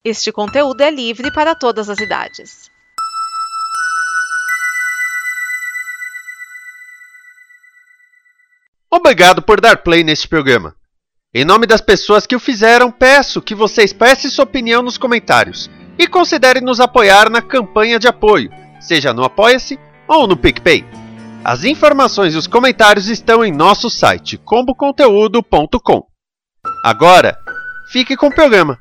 Este conteúdo é livre para todas as idades. Obrigado por dar play neste programa. Em nome das pessoas que o fizeram, peço que você expresse sua opinião nos comentários e considere nos apoiar na campanha de apoio, seja no Apoia-se ou no PicPay. As informações e os comentários estão em nosso site, comboconteúdo.com. Agora, fique com o programa.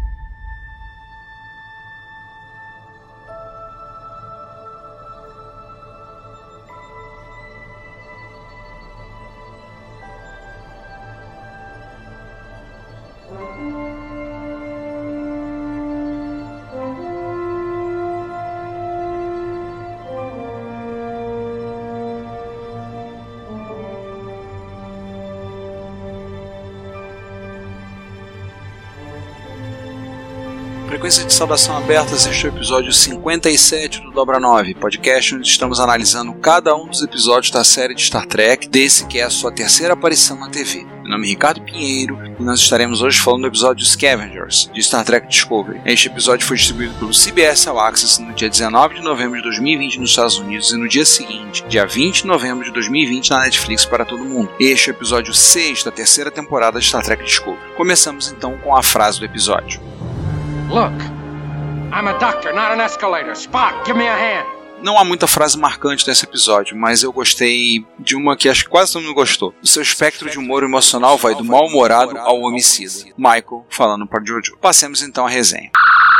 Frequência de saudação aberta, este é o episódio 57 do Dobra 9, podcast onde estamos analisando cada um dos episódios da série de Star Trek, desse que é a sua terceira aparição na TV. Meu nome é Ricardo Pinheiro e nós estaremos hoje falando do episódio Scavengers, de Star Trek Discovery. Este episódio foi distribuído pelo CBS All Access no dia 19 de novembro de 2020 nos Estados Unidos e no dia seguinte, dia 20 de novembro de 2020, na Netflix para todo mundo. Este é o episódio 6 da terceira temporada de Star Trek Discovery. Começamos então com a frase do episódio. Look, I'm a doctor, not an escalator. Spock, give me a hand. Não há muita frase marcante nesse episódio, mas eu gostei de uma que acho que quase todo mundo gostou. O seu espectro de humor emocional vai do mal-humorado ao homicida. Michael falando para Jojo. Passemos então a resenha.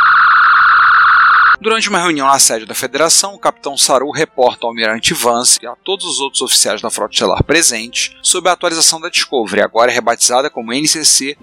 Durante uma reunião na sede da Federação, o Capitão Saru reporta ao Almirante Vance e a todos os outros oficiais da Frota Estelar presentes sobre a atualização da Discovery, agora rebatizada como NCC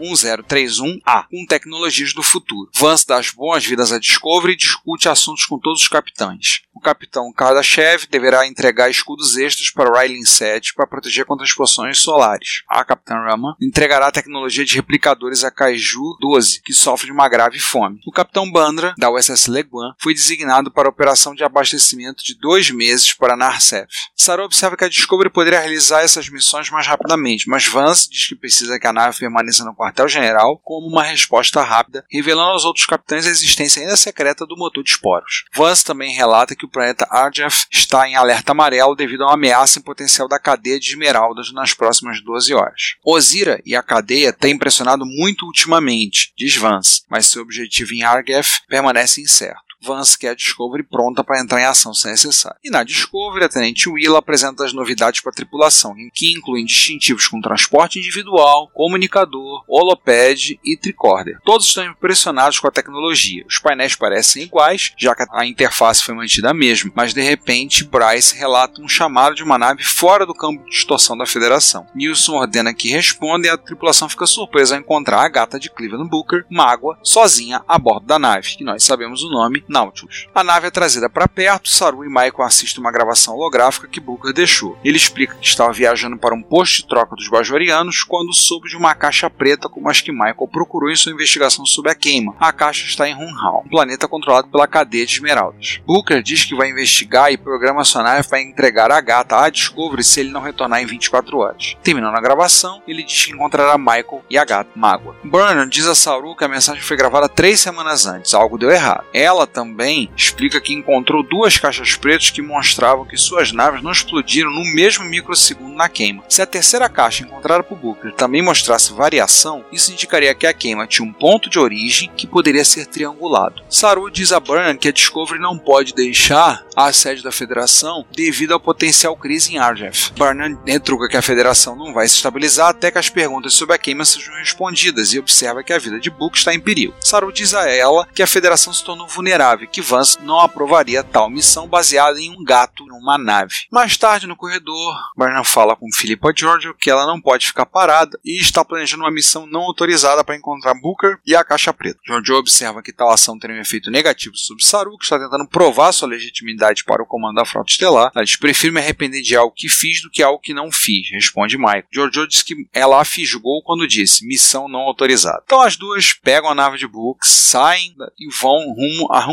1031A, com tecnologias do futuro. Vance dá as boas-vindas à Discovery e discute assuntos com todos os capitães. O Capitão Kardashev deverá entregar escudos extras para o Riley 7 para proteger contra as poções solares. A Capitã Rama entregará a tecnologia de replicadores a Kaiju 12, que sofre de uma grave fome. O Capitão Bandra, da USS Leguan, foi designado para a operação de abastecimento de 2 meses para Narsef. Saru observa que a Discovery poderia realizar essas missões mais rapidamente, mas Vance diz que precisa que a nave permaneça no quartel-general como uma resposta rápida, revelando aos outros capitães a existência ainda secreta do motor de esporos. Vance também relata que o planeta Arjaf está em alerta amarelo devido a uma ameaça em potencial da cadeia de esmeraldas nas próximas 12 horas. Ozira e a cadeia têm impressionado muito ultimamente, diz Vance, mas seu objetivo em Arjaf permanece incerto. Vance quer a Discovery pronta para entrar em ação se necessário. E na Discovery, a Tenente Willa apresenta as novidades para a tripulação, que incluem distintivos com transporte individual, comunicador, holopad e tricorder. Todos estão impressionados com a tecnologia. Os painéis parecem iguais, já que a interface foi mantida a mesma, mas de repente Bryce relata um chamado de uma nave fora do campo de distorção da Federação. Nilsson ordena que responda e a tripulação fica surpresa ao encontrar a gata de Cleveland Booker, Mágoa, sozinha a bordo da nave, que nós sabemos o nome, Nautilus. A nave é trazida para perto, Saru e Michael assistem uma gravação holográfica que Booker deixou. Ele explica que estava viajando para um posto de troca dos bajorianos quando soube de uma caixa preta como as que Michael procurou em sua investigação sobre a queima. A caixa está em Hunhal, um planeta controlado pela cadeia de esmeraldas. Booker diz que vai investigar e programa sua nave para entregar a gata à Discovery se ele não retornar em 24 horas. Terminando a gravação, ele diz que encontrará Michael e a gata, Mágoa. Burnham diz a Saru que a mensagem foi gravada 3 semanas antes, algo deu errado. Ela também explica que encontrou 2 caixas pretas que mostravam que suas naves não explodiram no mesmo microsegundo na queima. Se a terceira caixa encontrada por Booker também mostrasse variação, isso indicaria que a queima tinha um ponto de origem que poderia ser triangulado. Saru diz a Burnham que a Discovery não pode deixar a sede da Federação devido à potencial crise em Arjaf. Burnham retruca que a Federação não vai se estabilizar até que as perguntas sobre a queima sejam respondidas e observa que a vida de Book está em perigo. Saru diz a ela que a Federação se tornou vulnerável e que Vance não aprovaria tal missão baseada em um gato em uma nave. Mais tarde, no corredor, Burnham fala com Philippa Georgiou que ela não pode ficar parada e está planejando uma missão não autorizada para encontrar Booker e a Caixa Preta. Georgiou observa que tal ação teria um efeito negativo sobre Saru, que está tentando provar sua legitimidade para o comando da Frota Estelar. Ela diz: prefiro me arrepender de algo que fiz do que algo que não fiz, responde Michael. Georgiou diz que ela a fisgou quando disse missão não autorizada. Então as duas pegam a nave de Book, saem e vão rumo a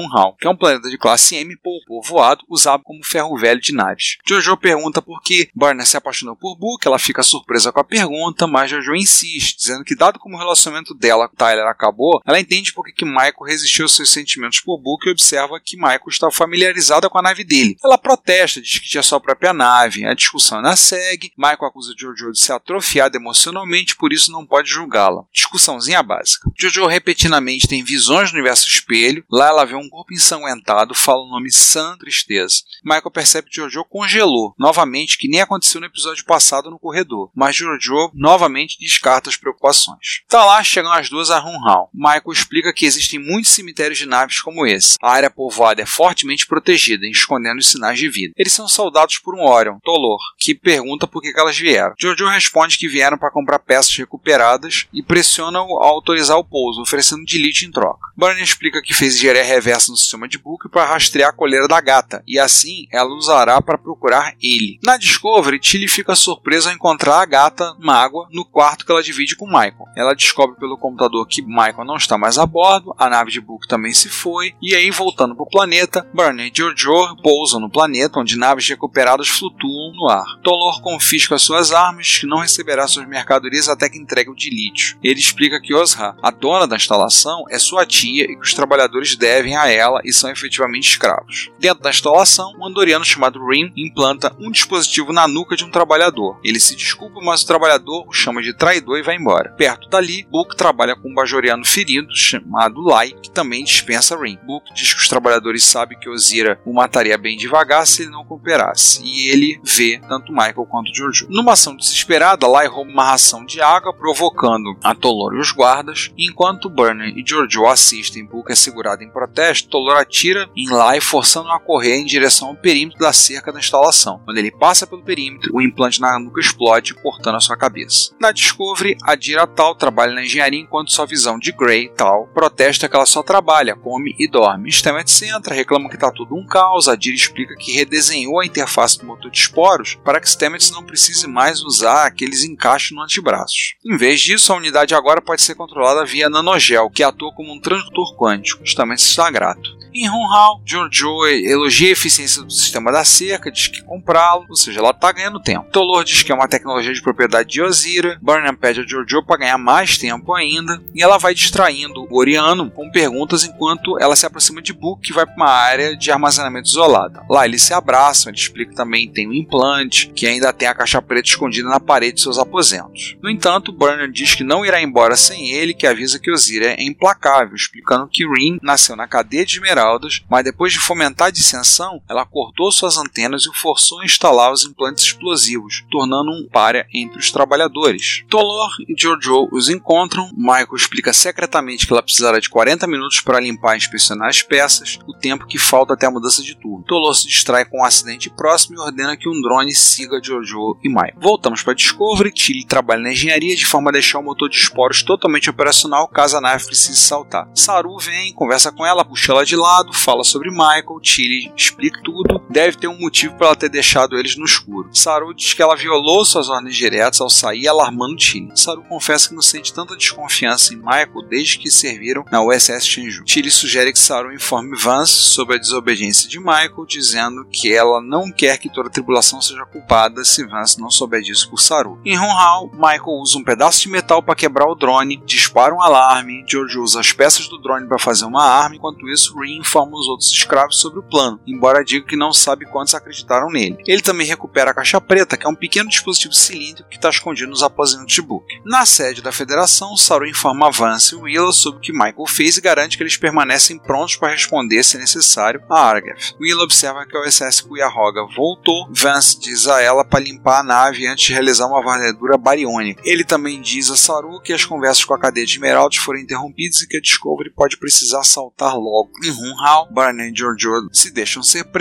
Hunhal, que é um planeta de classe M pouco povoado, usado como ferro velho de naves. Jojo pergunta por que Burnham se apaixonou por Book, ela fica surpresa com a pergunta, mas Jojo insiste, dizendo que dado como o relacionamento dela com Tyler acabou, ela entende por que Michael resistiu aos seus sentimentos por Book e observa que Michael está familiarizada com a nave dele. Ela protesta, diz que tinha sua própria nave, a discussão ainda segue, Michael acusa Jojo de ser atrofiada emocionalmente, por isso não pode julgá-la. Discussãozinha básica. Jojo repetidamente tem visões no universo espelho, lá ela vê um corpo ensanguentado, fala o nome Sam Tristeza. Michael percebe que Jojo congelou, novamente, que nem aconteceu no episódio passado no corredor, mas Jojo novamente descarta as preocupações. Tá lá, chegam as duas a Hunhal. Michael explica que existem muitos cemitérios de naves como esse. A área povoada é fortemente protegida, escondendo os sinais de vida. Eles são soldados por um Orion, Tolor, que pergunta por que elas vieram. Jojo responde que vieram para comprar peças recuperadas e pressiona-o a autorizar o pouso, oferecendo delete em troca. Burnham explica que fez engenharia reversa no sistema de Book para rastrear a coleira da gata, e assim ela usará para procurar ele. Na Discovery, Tilly fica surpresa ao encontrar a gata mágoa no quarto que ela divide com Michael. Ela descobre pelo computador que Michael não está mais a bordo, a nave de Book também se foi, e aí, voltando para o planeta, Burnham e Jojo pousam no planeta, onde naves recuperadas flutuam no ar. Tolor confisca suas armas, que não receberá suas mercadorias até que entregue o dilítio. Ele explica que Ozra, a dona da instalação, é sua tia e que os trabalhadores devem a ela e são efetivamente escravos. Dentro da instalação, um andoriano chamado Rin implanta um dispositivo na nuca de um trabalhador. Ele se desculpa, mas o trabalhador o chama de traidor e vai embora. Perto dali, Book trabalha com um bajoriano ferido chamado Lai, que também dispensa Rin. Book diz que os trabalhadores sabem que Ozira o mataria bem devagar se ele não cooperasse, e ele vê tanto Michael quanto Jojo. Numa ação desesperada, Lai rouba uma ração de água, provocando a Tolor e os guardas, e enquanto Burnham e Jojo assistem Book é segurado em protesto, Tolor atira em Lai, forçando-o a correr em direção ao perímetro da cerca da instalação. Quando ele passa pelo perímetro, o implante na nuca explode, cortando a sua cabeça. Na Discovery, a Dira Tal trabalha na engenharia enquanto sua visão de Grey Tal protesta que ela só trabalha, come e dorme. Stamets entra, reclama que está tudo um caos. A Dira explica que redesenhou a interface do motor de esporos para que Stamets não precise mais usar aqueles encaixes no antebraço. Em vez disso, a unidade agora pode ser controlada via nanogel, que atua como um transdutor quântico. Stamets está grato. Em Hunhal, Jojo elogia a eficiência do sistema da cerca, diz que comprá-lo, ou seja, ela está ganhando tempo. Tolor diz que é uma tecnologia de propriedade de Ozira. Burnham pede a Jojo para ganhar mais tempo ainda, e ela vai distraindo o Oriano com perguntas enquanto ela se aproxima de Book, que vai para uma área de armazenamento isolada. Lá eles se abraçam, ele explica que também tem um implante, que ainda tem a caixa preta escondida na parede de seus aposentos. No entanto, Burnham diz que não irá embora sem ele, que avisa que Ozira é implacável, explicando que Rin nasceu na cadeia de Esmeraldas, mas depois de fomentar a dissensão, ela cortou suas antenas e o forçou a instalar os implantes explosivos, tornando um pária entre os trabalhadores. Tolor e Jojo os encontram. Michael explica secretamente que ela precisará de 40 minutos para limpar e inspecionar as peças, o tempo que falta até a mudança de turno. Tolor se distrai com um acidente próximo e ordena que um drone siga Jojo e Michael. Voltamos para Discovery. Tilly trabalha na engenharia de forma a deixar o motor de esporos totalmente operacional caso a nave precise saltar. Saru vem, conversa com ela, puxa ela de lado, fala sobre Michael. Tilly explica tudo, deve ter um motivo para ela ter deixado eles no escuro. Saru diz que ela violou suas ordens diretas ao sair, alarmando Tilly. Saru confessa que não sente tanta desconfiança em Michael desde que serviram na USS Shenzhou. Tilly sugere que Saru informe Vance sobre a desobediência de Michael, dizendo que ela não quer que toda a tripulação seja culpada se Vance não souber disso por Saru. Em Hunhal, Michael usa um pedaço de metal para quebrar o drone, dispara um alarme. Jojo usa as peças do drone para fazer uma arma, enquanto isso Rin informa os outros escravos sobre o plano, embora diga que não sabe quantos acreditaram nele. Ele também recupera a caixa preta, que é um pequeno dispositivo cilíndrico que está escondido nos aposentos de Book. Na sede da Federação, Saru informa Vance e Willow sobre o que Michael fez e garante que eles permanecem prontos para responder, se necessário, a Argath. Willow observa que a USS Cuyahoga voltou. Vance diz a ela para limpar a nave antes de realizar uma varredura bariônica. Ele também diz a Saru que as conversas com a cadeia de Esmeraldas foram interrompidas e que a Discovery pode precisar saltar logo. Em Hunhal, Burnham e Jojo se deixam ser presos, são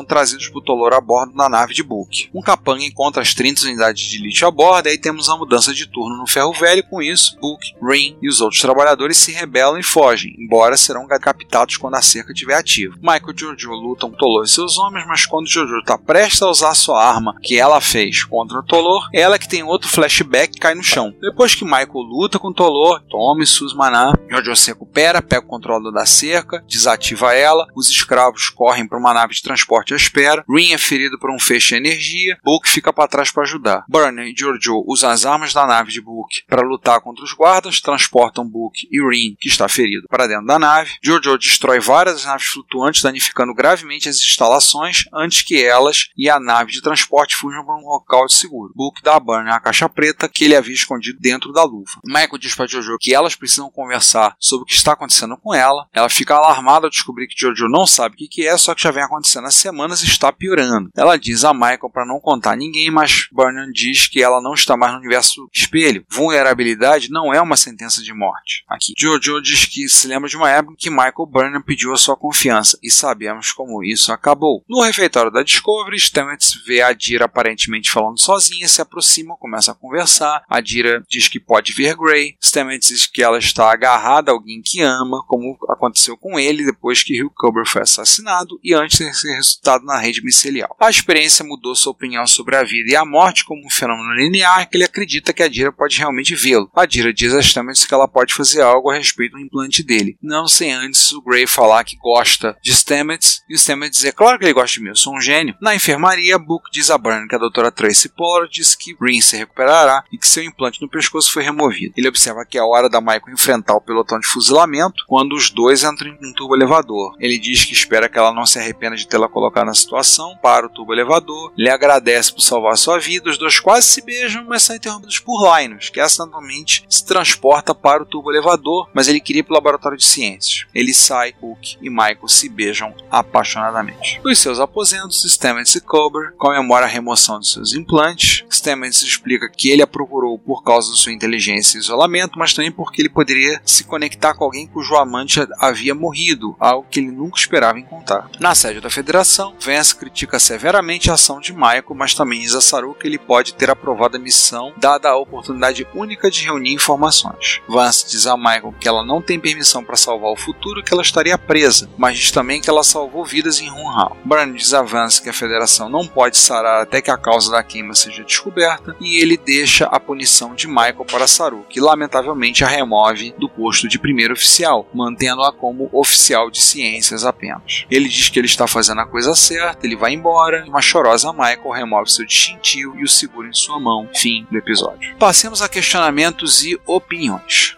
trazidos por Tolor a bordo da nave de Book. Um capanga encontra as 30 unidades de lítio a bordo, e aí temos a mudança de turno no Ferro Velho. Com isso, Book, Rin e os outros trabalhadores se rebelam e fogem, embora serão captados quando a cerca estiver ativa. Michael e Georgiou lutam com Tolor e seus homens, mas quando Georgiou está prestes a usar sua arma que ela fez contra Tolor, ela que tem outro flashback cai no chão. Depois que Michael luta com Tolor, toma suas maná, Georgiou se recupera, pega o controle da cerca, desativa ela, os escravos correm para uma nave de transporte à espera, Rin é ferido por um feixe de energia, Book fica para trás para ajudar. Burnham e Georgiou usam as armas da nave de Book para lutar contra os guardas, transportam Book e Rin, que está ferido, para dentro da nave. Georgiou destrói várias naves flutuantes, danificando gravemente as instalações antes que elas e a nave de transporte fujam para um local de seguro. Book dá a Burnham a caixa preta que ele havia escondido dentro da luva. Michael diz para Georgiou que elas precisam conversar sobre o que está acontecendo com ela. Ela fica alarmada ao descobrir que Georgiou não sabe o que é, só que já vem acontecendo há semanas e está piorando. Ela diz a Michael para não contar a ninguém, mas Burnham diz que ela não está mais no universo espelho. Vulnerabilidade não é uma sentença de morte. Aqui, Georgiou diz que se lembra de uma época em que Michael Burnham pediu a sua confiança, e sabemos como isso acabou. No refeitório da Discovery, Stamets vê a Adira aparentemente falando sozinha, se aproxima, começa a conversar. A Adira diz que pode ver Gray. Stamets diz que ela está agarrada a alguém que ama, como aconteceu com ele depois que Hugh Culber foi assassinado e antes de ser ressuscitado na rede micelial. A experiência mudou sua opinião sobre a vida e a morte como um fenômeno linear, que ele acredita que a Adira pode realmente vê-lo. A Adira diz a Stamets que ela pode fazer algo a respeito do implante dele, não sem antes o Gray falar que gosta de Stamets, e o Stamets dizer, claro que ele gosta de mim, eu sou um gênio. Na enfermaria, Book diz a Burnham que a doutora Tracy Pollard disse que Rin se recuperará e que seu implante no pescoço foi removido. Ele observa que é hora da Michael enfrentar o pelotão de fuzilamento quando os dois entram em um turbo elevador. Ele diz que espera que ela não se arrependa de tê-la colocado na situação, para o turbo elevador, lhe agradece por salvar sua vida, os dois quase se beijam, mas são interrompidos por Linus, que acidentalmente se transporta para o turbo elevador, mas ele queria ir para o laboratório de ciências. Ele sai, Book e Michael se beijam apaixonadamente. Nos seus aposentos, Stamets e Culber comemoram a remoção de seus implantes. Stamets explica que ele a procurou por causa de sua inteligência e isolamento, mas também porque ele poderia se conectar com alguém cujo amante havia morrido, algo que ele nunca esperava encontrar. Na sede da Federação, Vance critica severamente a ação de Michael, mas também diz a Saru que ele pode ter aprovado a missão, dada a oportunidade única de reunir informações. Vance diz a Michael que ela não tem permissão para salvar o futuro e que ela estaria presa, mas diz também que ela salvou vidas em Runhal. Bran diz a Vance que a Federação não pode sarar até que a causa da queima seja descoberta, e ele deixa a punição de Michael para Saru, que lamentavelmente a remove do posto de primeiro oficial, mantendo-a como oficial de ciências apenas. Ele diz que ele está fazendo a coisa certa, ele vai embora, e uma chorosa Michael remove seu distintivo e o segura em sua mão. Fim do episódio. Passemos a questionamentos e opiniões.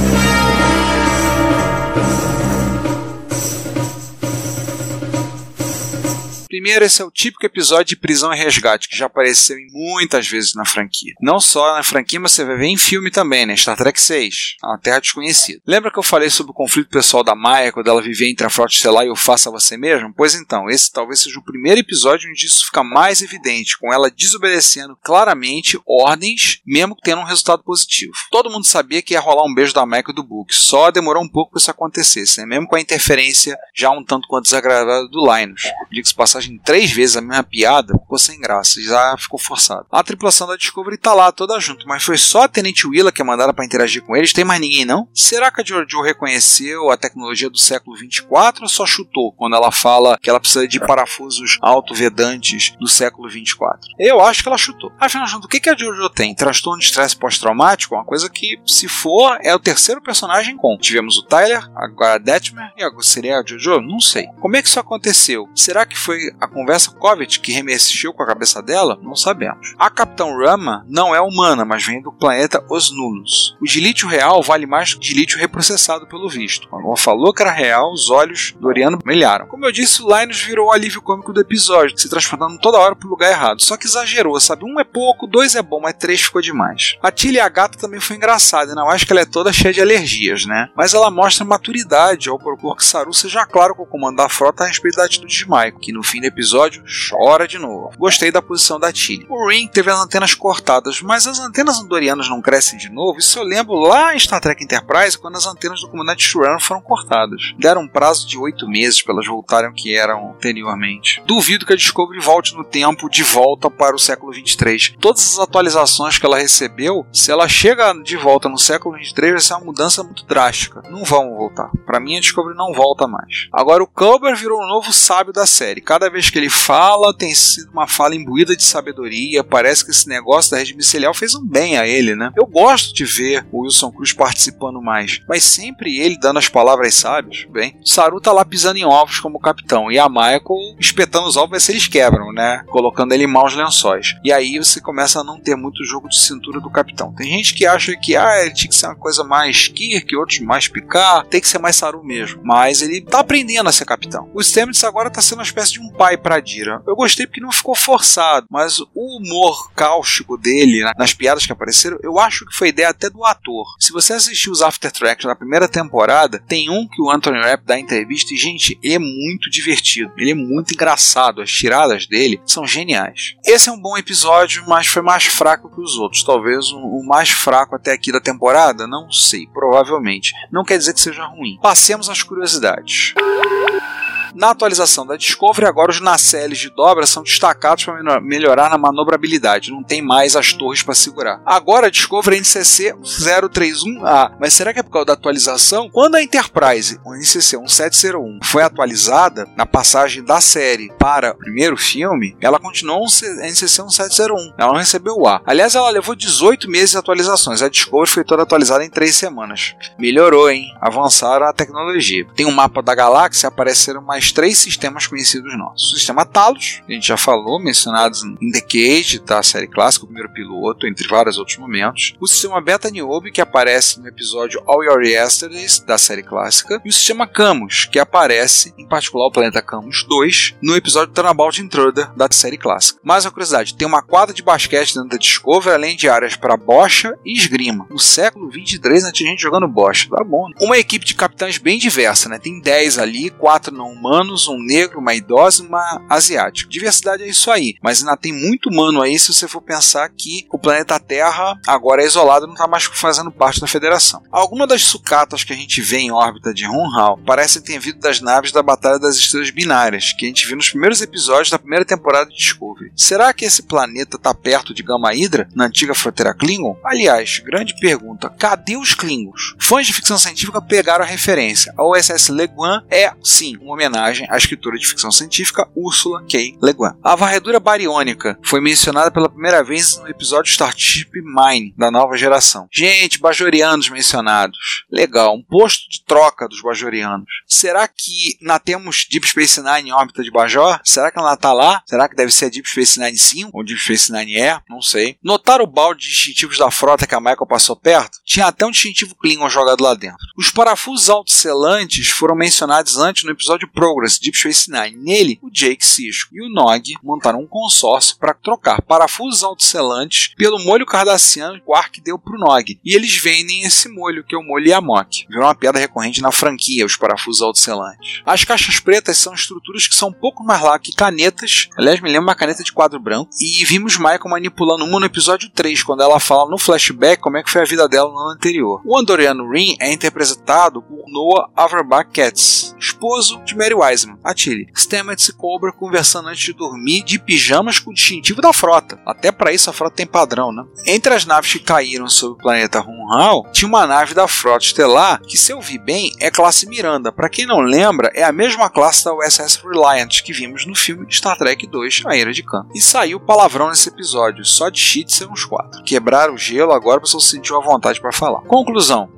Primeiro, esse é o típico episódio de prisão e resgate, que já apareceu em muitas vezes na franquia. Não só na franquia, mas você vai ver em filme também, né? Star Trek 6, A Terra Desconhecida. Lembra que eu falei sobre o conflito pessoal da Michael, dela viver entre a Frota Estelar e o Faça Você Mesmo? Pois então, esse talvez seja o primeiro episódio onde isso fica mais evidente, com ela desobedecendo claramente ordens, mesmo tendo um resultado positivo. Todo mundo sabia que ia rolar um beijo da Michael e do Book, só demorou um pouco para isso acontecesse, né? Mesmo com a interferência já um tanto quanto desagradável do Linus. Diga-se passagem 3 vezes a mesma piada, ficou sem graça, já ficou forçado. A tripulação da Discovery tá lá toda junto, mas foi só a Tenente Willa que é mandada para interagir com eles, tem mais ninguém não? Será que a Georgiou reconheceu a tecnologia do século 24 ou só chutou quando ela fala que ela precisa de parafusos autovedantes do século 24? Eu acho que ela chutou. Afinal, o que a Georgiou tem? Transtorno de estresse pós-traumático? Uma coisa que, se for, é o terceiro personagem com. Tivemos o Tyler, agora a Detmer, e agora seria a Georgiou? Não sei. Como é que isso aconteceu? Será que foi a conversa Covet que remexeu com a cabeça dela? Não sabemos. A Capitão Rama não é humana, mas vem do planeta Os Nulos. O de lítio real vale mais do que de lítio reprocessado pelo visto. Quando ela falou que era real, os olhos do Oriano brilharam. Como eu disse, o Linus virou o alívio cômico do episódio, se transportando toda hora pro lugar errado. Só que exagerou, sabe? 1 é pouco, 2 é bom, mas 3 ficou demais. A Tilly, a gata, também foi engraçada, não acho que ela é toda cheia de alergias, né? Mas ela mostra maturidade ao propor que Saru seja claro com o comando da frota a respeito da atitude de Michael, que no fim fim do episódio, chora de novo. Gostei da posição da Tilly. O Ring teve as antenas cortadas, mas as antenas andorianas não crescem de novo. Isso eu lembro lá em Star Trek Enterprise, quando as antenas do comandante Shurana foram cortadas. Deram um prazo de 8 meses para elas voltarem ao que eram anteriormente. Duvido que a Discovery volte no tempo de volta para o século 23. Todas as atualizações que ela recebeu, se ela chega de volta no século 23, vai ser uma mudança muito drástica. Não vão voltar. Para mim, a Discovery não volta mais. Agora, o Culber virou o novo sábio da série. Cada vez que ele fala, tem sido uma fala imbuída de sabedoria. Parece que esse negócio da rede micelial fez um bem a ele, né? Eu gosto de ver o Wilson Cruz participando mais, mas sempre ele dando as palavras sábias. Bem, o Saru tá lá pisando em ovos como capitão, e a Michael espetando os ovos, vai se eles quebram, né? Colocando ele em maus lençóis. E aí você começa a não ter muito jogo de cintura do capitão. Tem gente que acha que ele tinha que ser uma coisa mais Kirk, outros mais Picard, tem que ser mais Saru mesmo. Mas ele tá aprendendo a ser capitão. O Stamets agora tá sendo uma espécie de um pai pra Dira. Eu gostei porque não ficou forçado, mas o humor cáustico dele, nas piadas que apareceram, eu acho que foi ideia até do ator. Se você assistiu os After Tracks na primeira temporada, tem um que o Anthony Rapp dá entrevista e, gente, ele é muito divertido, ele é muito engraçado, as tiradas dele são geniais. Esse é um bom episódio, mas foi mais fraco que os outros. Talvez o mais fraco até aqui da temporada, não sei, provavelmente. Não quer dizer que seja ruim. Passemos às curiosidades. Na atualização da Discovery, agora os nacelles de dobra são destacados para melhorar na manobrabilidade. Não tem mais as torres para segurar. Agora a Discovery é NCC 031A. Mas será que é por causa da atualização? Quando a Enterprise, o NCC 1701, foi atualizada na passagem da série para o primeiro filme, ela continuou NCC 1701. Ela não recebeu o A. Aliás, ela levou 18 meses de atualizações. A Discovery foi toda atualizada em 3 semanas. Melhorou, hein? Avançaram a tecnologia. Tem um mapa da galáxia, apareceram mais 3 sistemas conhecidos nossos. O sistema Talos, a gente já falou, mencionados em The Cage, da série clássica, o primeiro piloto, entre vários outros momentos. O sistema Beta Niobe, que aparece no episódio All Your Yesterdays, da série clássica. E o sistema Camus, que aparece, em particular o planeta Camus 2, no episódio Turnabout Intruder, da série clássica. Mais uma curiosidade, tem uma quadra de basquete dentro da Discovery, além de áreas para bocha e esgrima. No século 23, né, tinha gente jogando bocha. Tá bom, né? Uma equipe de capitães bem diversa, né? Tem 10 ali, 4 não humanos, um negro, uma idosa e uma asiática. Diversidade é isso aí, mas ainda tem muito humano aí se você for pensar que o planeta Terra agora é isolado e não está mais fazendo parte da Federação. Algumas das sucatas que a gente vê em órbita de Hunhal parecem ter vindo das naves da Batalha das Estrelas Binárias, que a gente viu nos primeiros episódios da primeira temporada de Discovery. Será que esse planeta está perto de Gamma Hydra, na antiga fronteira Klingon? Aliás, grande pergunta, cadê os Klingons? Fãs de ficção científica pegaram a referência. A USS Le Guin é, sim, uma homenagem à escritora de ficção científica Ursula K. Le Guin. A varredura bariônica foi mencionada pela primeira vez no episódio Starship Mine, da nova geração. Gente, bajorianos mencionados. Legal, um posto de troca dos bajorianos. Será que nós temos Deep Space Nine em órbita de Bajor? Será que ela está lá? Será que deve ser a Deep Space Nine 5? Ou Deep Space Nine Air? Não sei. Notaram o balde de distintivos da frota que a Michael passou perto? Tinha até um distintivo Klingon jogado lá dentro. Os parafusos autosselantes foram mencionados antes no episódio Progress, Deep Space Nine. Nele, o Jake Sisko e o Nog montaram um consórcio para trocar parafusos autosselantes pelo molho cardassiano que o Quark deu para o Nog. E eles vendem esse molho, que é o molho Yamok. Virou uma piada recorrente na franquia, os parafusos autosselantes. As caixas pretas são estruturas que são um pouco mais largas que canetas. Aliás, me lembra uma caneta de quadro branco. E vimos Michael manipulando uma no episódio 3, quando ela fala no flashback como é que foi a vida dela no ano anterior. O andoriano Rin é interpretado por Noah Auerbach Katz, esposo de Mary Wiseman, a Tilly. Stamets e Cobra conversando antes de dormir de pijamas com o distintivo da frota. Até para isso a frota tem padrão, né? Entre as naves que caíram sobre o planeta Hunhal, tinha uma nave da frota estelar que, se eu vi bem, é classe Miranda. Para quem não lembra, é a mesma classe da USS Reliant que vimos no filme de Star Trek 2, A Era de Khan. E saiu palavrão nesse episódio, só de cheats são uns 4. Quebraram o gelo, agora você sentiu a vontade para falar. Conclusão.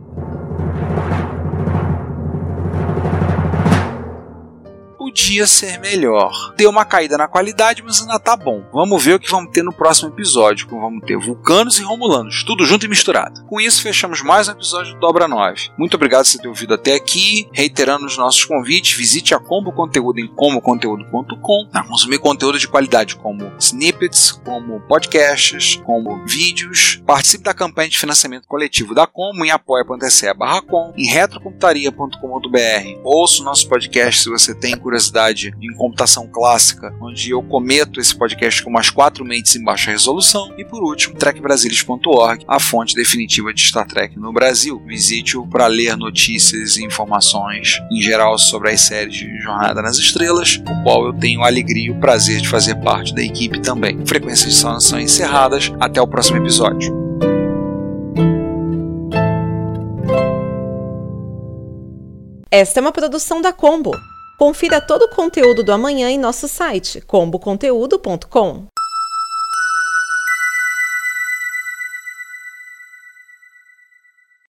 Podia ser melhor. Deu uma caída na qualidade, mas ainda tá bom. Vamos ver o que vamos ter no próximo episódio, que vamos ter Vulcanos e Romulanos, tudo junto e misturado. Com isso, fechamos mais um episódio do Dobra 9. Muito obrigado por você ter ouvido até aqui. Reiterando os nossos convites, visite a Combo Conteúdo em comboconteúdo.com para consumir conteúdo de qualidade como snippets, como podcasts, como vídeos. Participe da campanha de financiamento coletivo da Combo em apoia.se/com, em retrocomputaria.com.br. Ouça o nosso podcast se você tem curiosidade curiosidade em computação clássica, onde eu cometo esse podcast com umas 4 mentes em baixa resolução. E por último, trekbrasilis.org, a fonte definitiva de Star Trek no Brasil. Visite-o para ler notícias e informações em geral sobre as séries de Jornada nas Estrelas, o qual eu tenho a alegria e o prazer de fazer parte da equipe também. Frequências são encerradas. Até o próximo episódio. Esta é uma produção da Combo. Confira todo o conteúdo do amanhã em nosso site comboconteúdo.com.